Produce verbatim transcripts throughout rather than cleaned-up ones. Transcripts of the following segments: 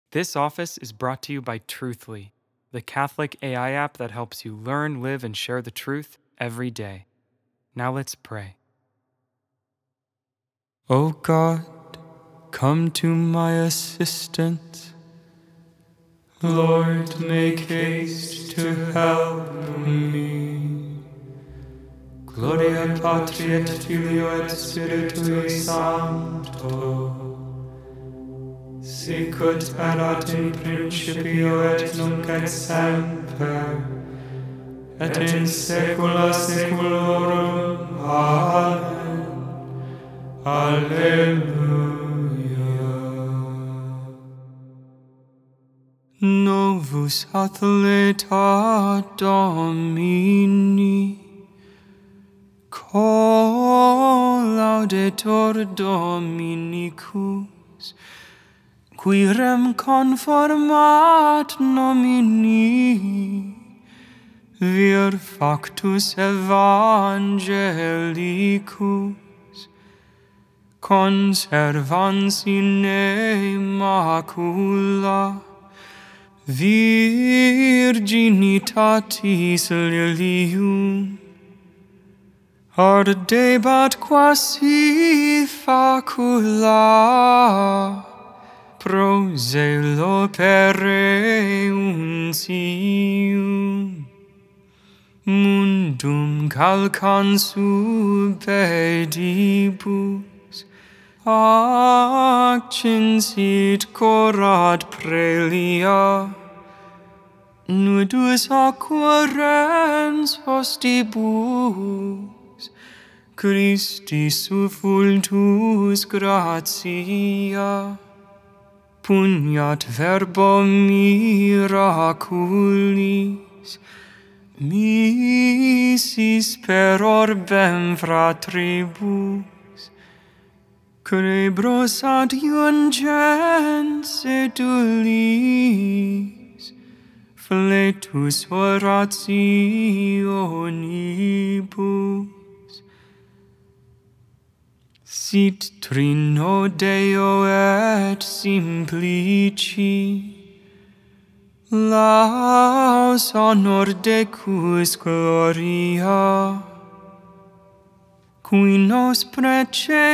This office is brought to you by Truthly, the Catholic A I app that helps you learn, live, and share the truth every day. Now let's pray. O God, come to my assistance. Lord, make haste to help me. Gloria Patri et Filio et Spiritui Sancto, sicut erat in principio et nunc et semper, et in saecula saeculorum. Amen. Alleluia. Novus athleta Domini, collaudetur Dominicus, quirem conformat nomini, vir factus evangelicus, conservans in macula, virginitatis lilium, ardebat quasi facula, pro zelo pereuntium, mundum calcans subedibus, accensit corat prelia, nudus aquarens hostibus, Christi sufultus gratia, pugnat verbo miraculis, misis per orbem fratribus, crebros adiungens edulis, fletus orationibus. Sit trino Deo et simplici, laus honor decus gloria, qui nos prece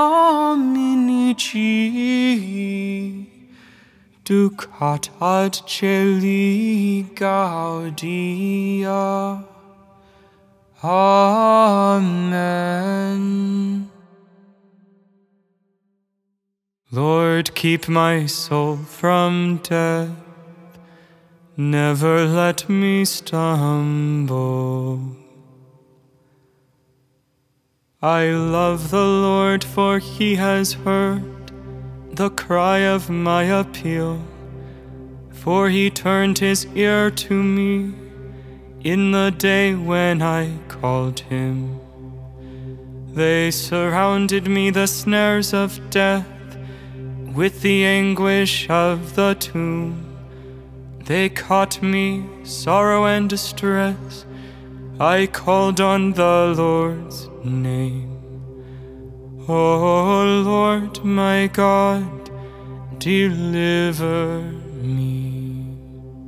Dominici, ducat ad celi gaudia. Amen. Lord, keep my soul from death, never let me stumble. I love the Lord, for he has heard the cry of my appeal, for he turned his ear to me in the day when I called him. They surrounded me, the snares of death, with the anguish of the tomb. They caught me, sorrow and distress. I called on the Lord's name. O Lord, my God, deliver me.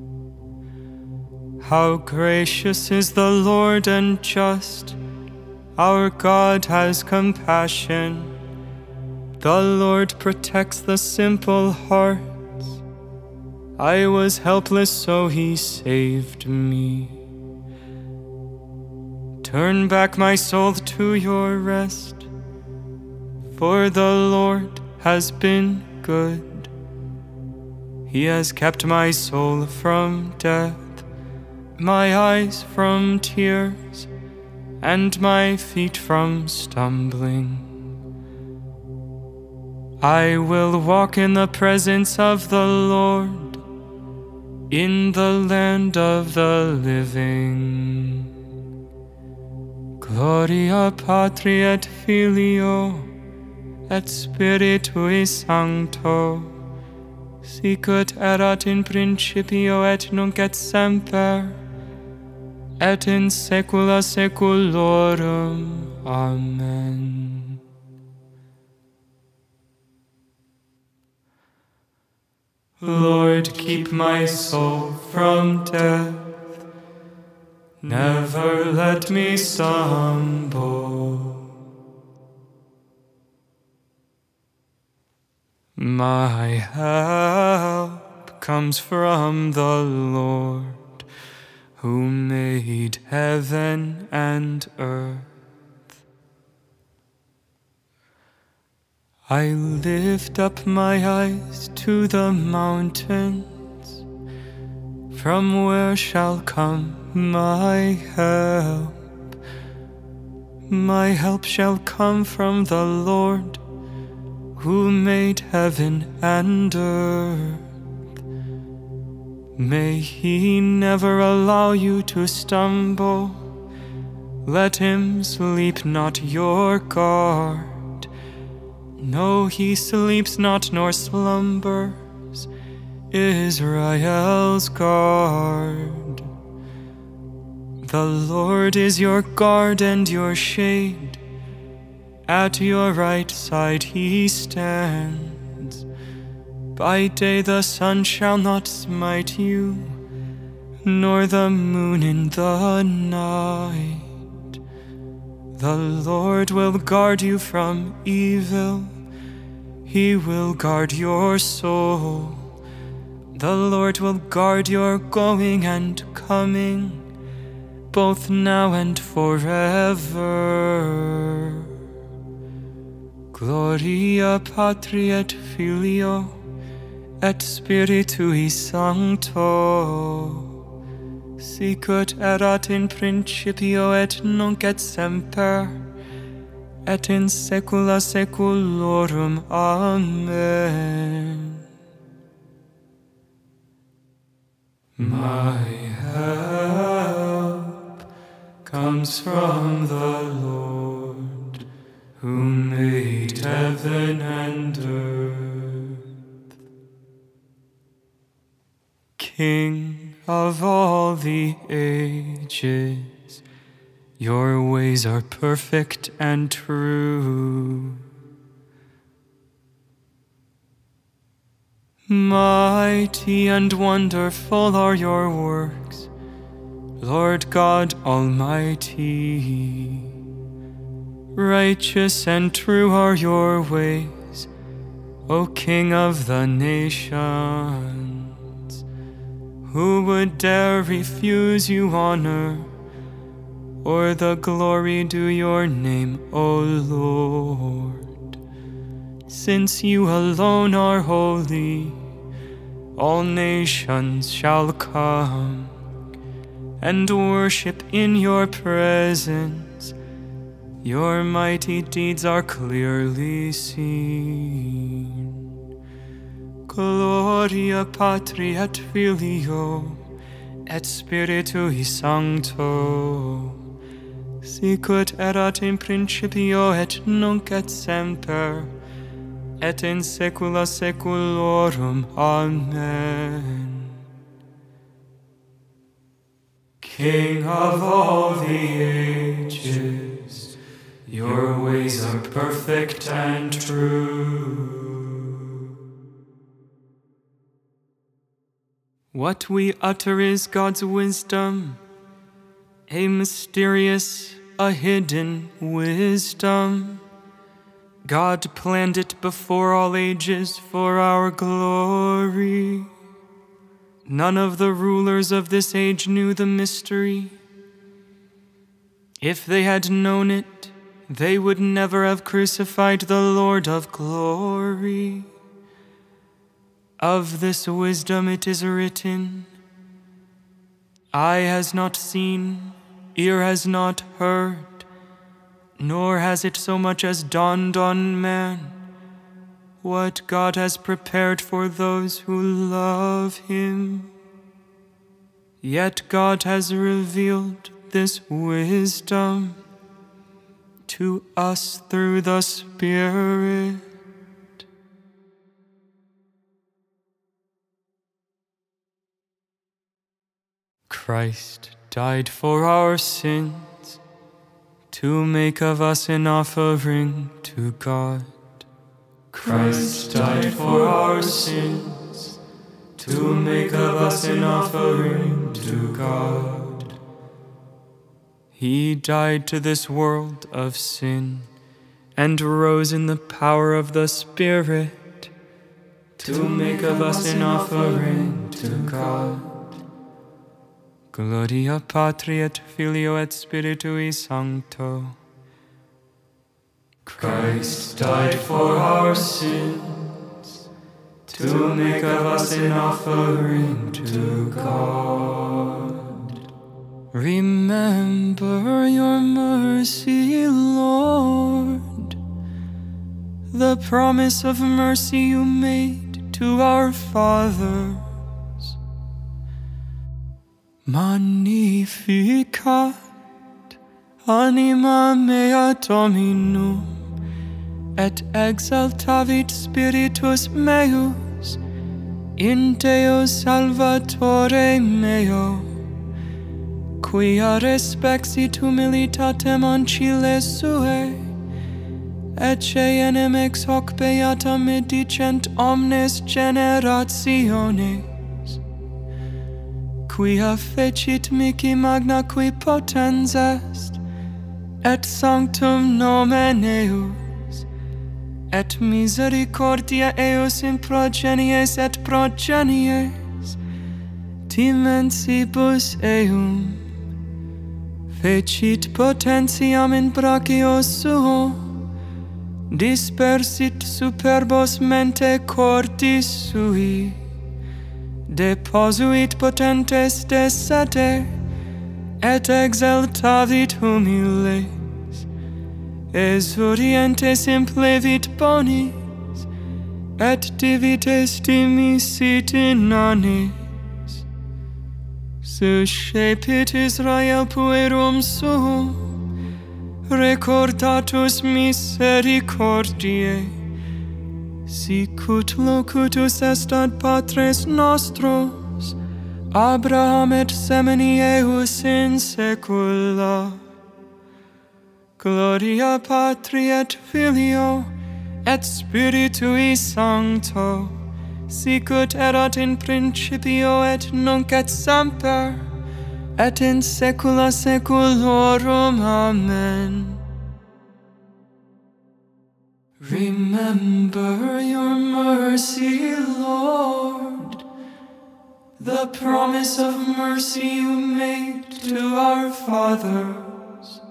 How gracious is the Lord and just. Our God has compassion. The Lord protects the simple hearts. I was helpless, so he saved me. Turn back my soul to your rest, for the Lord has been good. He has kept my soul from death, my eyes from tears, and my feet from stumbling. I will walk in the presence of the Lord, in the land of the living. Gloria Patri et Filio et Spiritui Sancto, sicut erat in principio et nunc et semper, et in saecula saeculorum. Amen. Lord, keep my soul from death. Never let me stumble. My help comes from the Lord, who made heaven and earth. I lift up my eyes to the mountains. From where shall come my help? My help shall come from the Lord, who made heaven and earth. May He never allow you to stumble. Let Him sleep not your guard. No, He sleeps not nor slumbers, Israel's guard. The Lord is your guard and your shade. At your right side He stands. By day the sun shall not smite you, nor the moon in the night. The Lord will guard you from evil. He will guard your soul. The Lord will guard your going and coming, both now and forever. Gloria Patri et Filio et Spiritui Sancto, sicut erat in principio et nunc et semper, et in saecula saeculorum. Amen. My help comes from the Lord, who made heaven and earth. King of all the ages, your ways are perfect and true. Mighty and wonderful are your works, Lord God Almighty. Righteous and true are your ways, O King of the nations. Who would dare refuse you honor, or the glory due your name, O Lord? Since you alone are holy, all nations shall come and worship in your presence. Your mighty deeds are clearly seen. Gloria Patri et Filio et Spiritui Sancto, sicut erat in principio et nunc et semper, et in saecula saeculorum. Amen. King of all the ages, your ways are perfect and true. What we utter is God's wisdom, a mysterious, a hidden wisdom. God planned it before all ages for our glory. None of the rulers of this age knew the mystery. If they had known it, they would never have crucified the Lord of glory. Of this wisdom it is written, eye has not seen, ear has not heard, nor has it so much as dawned on man, what God has prepared for those who love Him. Yet God has revealed this wisdom to us through the Spirit. Christ died for our sins, to make of us an offering to God. Christ died for our sins, to make of us an offering to God. He died to this world of sin and rose in the power of the Spirit to make of us an offering to God. Gloria Patri et Filio et Spiritui Sancto. Christ died for our sins to make of us an offering to God. Remember your mercy, Lord, the promise of mercy you made to our fathers. Magnificat anima mea Dominum, et exaltavit spiritus meus in Deo Salvatore meo, quia respexit humilitatem ancile suae, ecce enim ex hoc beata medicent omnes generationes, quia fecit mihi magna qui potens est, et sanctum nomen eus, et misericordia eus in progenies et progenies, dimensibus eum, fecit potentiam in brachio suo, dispersit superbos mente cordis sui, deposuit potentes de sete, et exaltavit humiles, exurientes implevit bonis, et divites dimisit inanes. Suscepit Israel puerum suum, recordatus misericordiae, sicut locutus est ad patres nostros, Abraham et semini eius in saecula. Gloria Patri et Filio et Spiritui Sancto, sicut erat in principio et nunc et semper, et in saecula saeculorum. Amen. Remember your mercy, Lord, the promise of mercy you made to our fathers.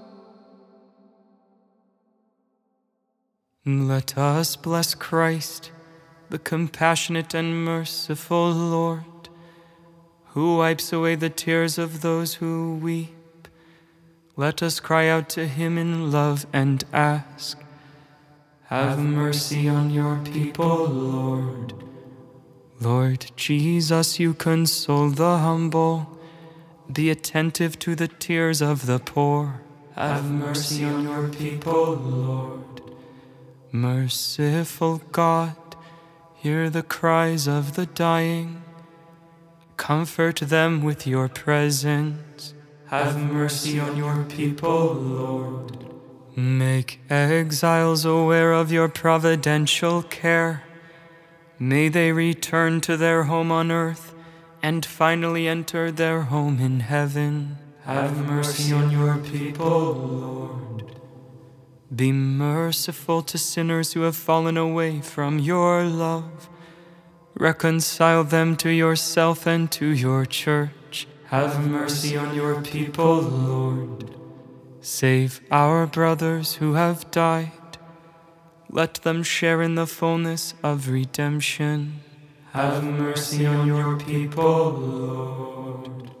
Let us bless Christ, the compassionate and merciful Lord, who wipes away the tears of those who weep. Let us cry out to him in love and ask, have mercy on your people, Lord. Lord Jesus, you console the humble. Be attentive to the tears of the poor. Have mercy on your people, Lord. Merciful God, hear the cries of the dying. Comfort them with your presence. Have mercy on your people, Lord. Make exiles aware of your providential care. May they return to their home on earth and finally enter their home in heaven. Have mercy on your people, Lord. Be merciful to sinners who have fallen away from your love. Reconcile them to yourself and to your church. Have mercy on your people, Lord. Save our brothers who have died. Let them share in the fullness of redemption. Have mercy on your people, Lord.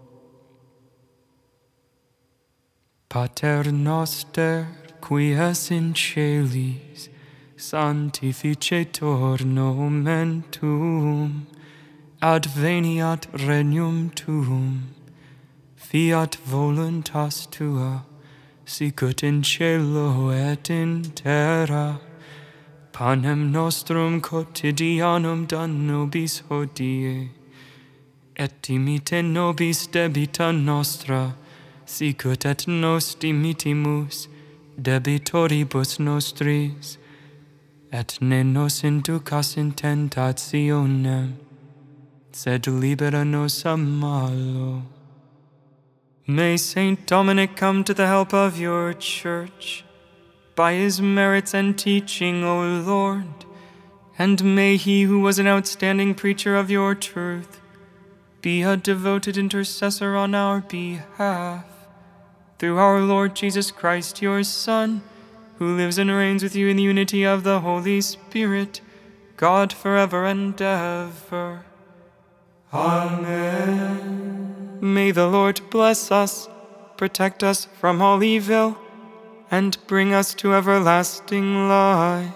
Pater noster, qui es in celis, sanctificetur nomen tuum, adveniat regnum tuum, fiat voluntas tua, sicut in cielo et in terra. Panem nostrum quotidianum da nobis hodie, et dimite nobis debita nostra, sicut et nos dimitimus debitoribus nostris, et ne nos inducas in tentationem, sed libera nos a malo. May Saint Dominic come to the help of your church, by his merits and teaching, O Lord, and may he who was an outstanding preacher of your truth be a devoted intercessor on our behalf. Through our Lord Jesus Christ, your Son, who lives and reigns with you in the unity of the Holy Spirit, God forever and ever. Amen. May the Lord bless us, protect us from all evil, and bring us to everlasting life.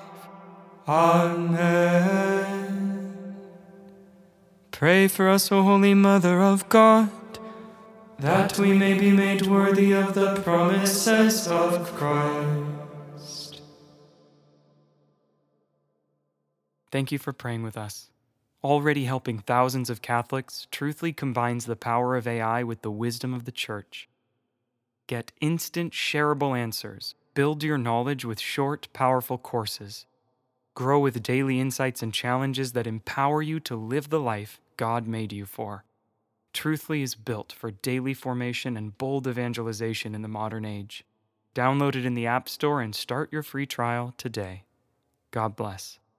Amen. Pray for us, O Holy Mother of God, that we may be made worthy of the promises of Christ. Thank you for praying with us. Already helping thousands of Catholics, Truthly combines the power of A I with the wisdom of the Church. Get instant, shareable answers. Build your knowledge with short, powerful courses. Grow with daily insights and challenges that empower you to live the life God made you for. Truthly is built for daily formation and bold evangelization in the modern age. Download it in the App Store and start your free trial today. God bless.